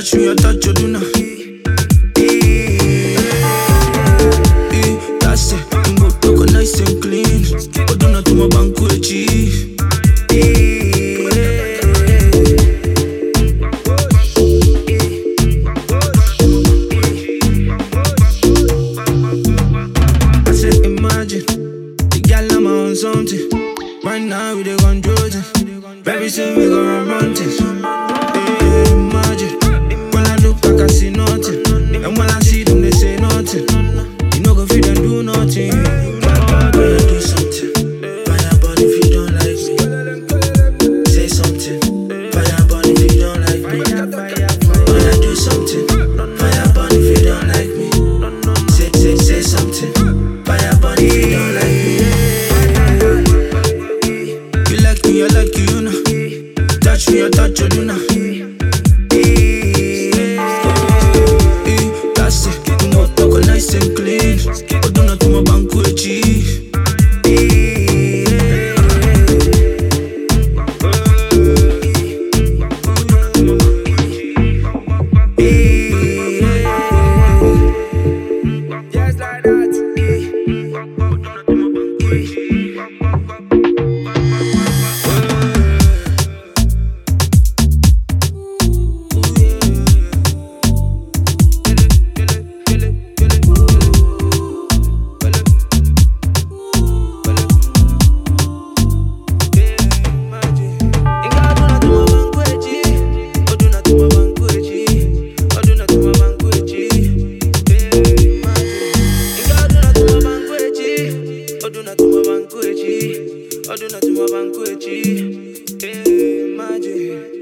Touch me, I touch you, do now. That's it. Go talk nice and clean. But do not do my bank with G. I said, imagine the gal I'm on something. Right now we dey control it. Very soon we gon' run things. Imagine when I look back I see nothing, and when I see them they say nothing. You no go fit them do nothing. When I do something, fire burn if you don't like me. Say something, fire burn if you don't like me. When I do something, fire burn if you don't like me. Say something, fire burn if you don't like me. You like me, I like you now. Touch me, I touch you now. That's it. You know talk nice and clean. But do not do my bank with G. Just like that. Oduna tu mabanku echi, magic.